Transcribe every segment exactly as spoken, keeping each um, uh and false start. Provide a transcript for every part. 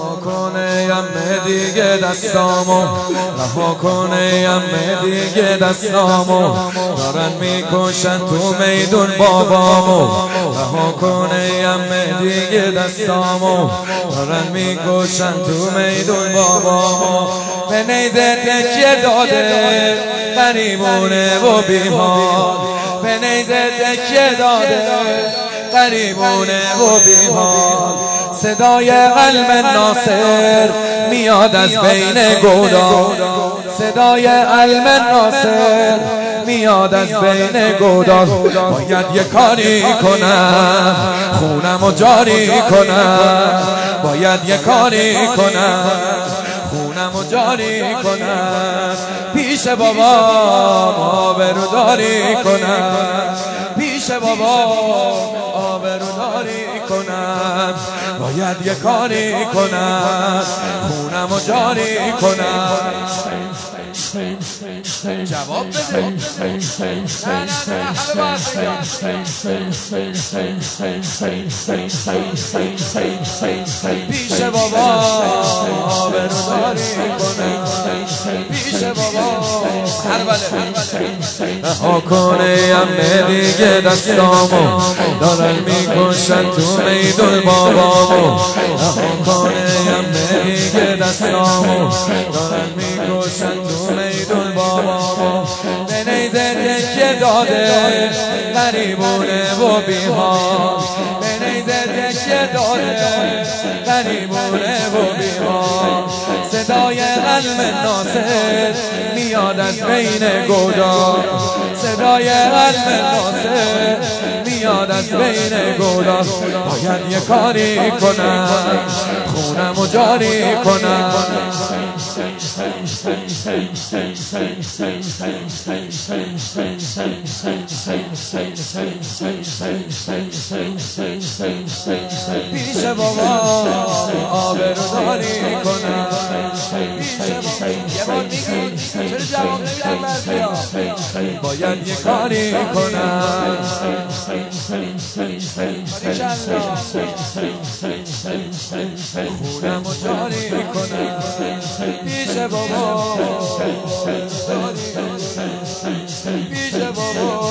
رها کنه یمه دیگه دستامو، رها کنه یمه دیگه دستامو، دارن میکشن تو میدون بابامو، رها کنه یمه دیگه دستامو، دارن میکشن تو میدون بابامو. به نیزه تکیه داده غریبونه و بیحال، به نیزه تکیه داده غریبونه و بیحال. صدای قلب ناصر میاد از بین گودا، صدای قلب ناصر میاد از بین گودا. باید یه کاری کنم خونمو جاری کنم، باید یه کاری کنم خونمو جاری کنم، پیش بابا آبروداری کنم، پیش بابا آبروداری کنم. باید یه کاری کنم خونمو جاری کنم. جواب بده. پیش بابا آبروداری کنم، پیش بابا رها کنه یمه دیگه دستامو، دارن میکشن تو میدون بابامو، رها کنه یمه دیگه دستامو، دارن میکشن تو میدون بابامو. به نیزه تکیه داده غریبونه و بیحال، به نیزه تکیه داده غریبونه و بیحال. صدای قلب ناصر میاد از بین گودا، صدای قلب ناصر میاد از بین گودا. باید یه کاری کنم خونمو جاری کنم. پیش بابا آبروداری کنم، یه بار میگی چرا جواب نمیدن مرزیا. باید یه کاری کنم خونمو جاری کنم، پیش بابا پیش بابا.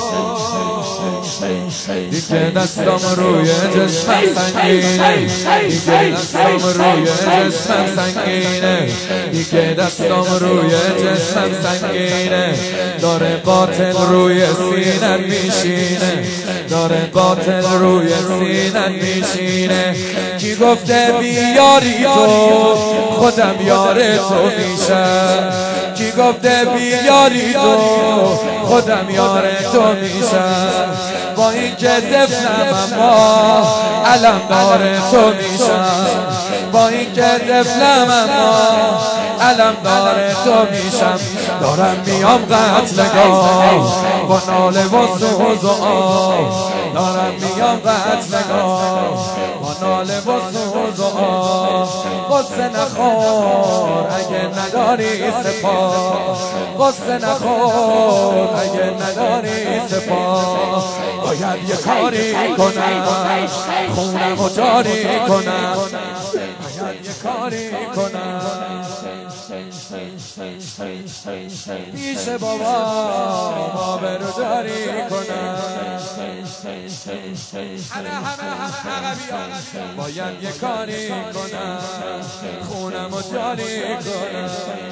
دیگه دستم روی جسمم سنگینه، دیگه دستم روی جسمم سنگینه، دیگه دستم روی جسمم سنگینه. داره قاتل روی سینم میشینه، داره قاتل روی سینم میشینه. کی گفته بیاری تو خودم یار تو میشم، کی گفته بیاری تو خودم یار تو میشم. با این که دفنم اما علمدار تو میشم، با این که دفنم اما علمدار تو میشم. دارم میام قتلگاه با ناله و سوز و آه، دارم میام قتلگاه با ناله و سوز و آه. قصه نخور اگه نداری سپاه، قصه نخور اگه نداری سپاه. باید یه کاری کنم خونمو جاری کنم، باید یه کاری کنم پیش بابا آبروداری کنم. باید یه کاری کنم خونمو جاری کنم.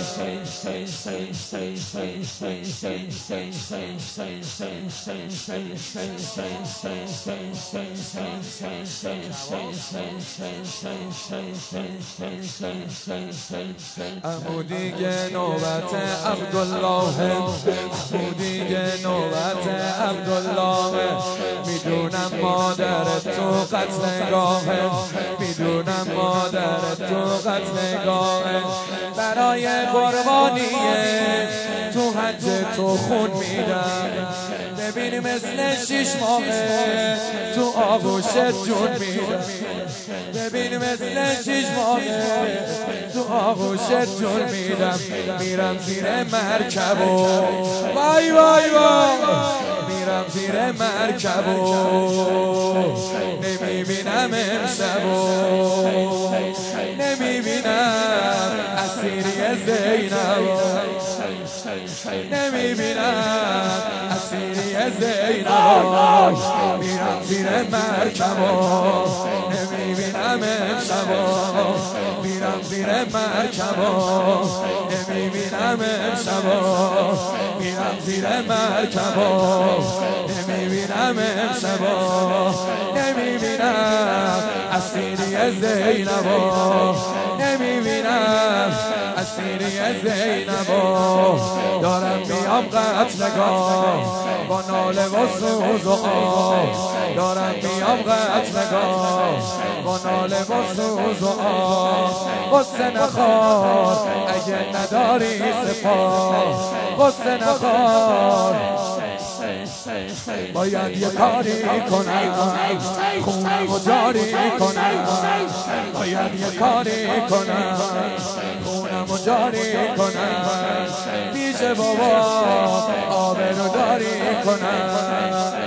امو دیگه نوبت عبدالله، امو دیگه نوبت عبدالله. میدونم مادر تو قتلگاهه، میدونم مادر تو قتلگاهه. برای قربانیه تو حج تو خون میدم. ببین مثل شیش ماهه تو آغوشت جون میدم، ببین مثل شیش ماهه تو آغوشت جون میدم. میرم زیر مرکب و وای وای وای، میرم زیر مرکب و نمیبینم امشب و نمیبینم اسیری زینب نمیبینم اسیری زینب میرم زیر مرکب نمیبینم امشب میرم زیر مرکب نمیبینم امشب میرم زیر مرکب نمیبینم امشب نمیبینم اسیری زینب نمیبینم اسیری زینب دارم میام قتلگاه با ناله و سوز و آه دارم میام قتلگاه با ناله و سوز و آه غصه نخور اگه نداری سپاه غصه نخور باید یه کاری کنم خونم و جاری کنم باید یه کاری کنم خونم و جاری کنم پیش بابا آبرو داری کنم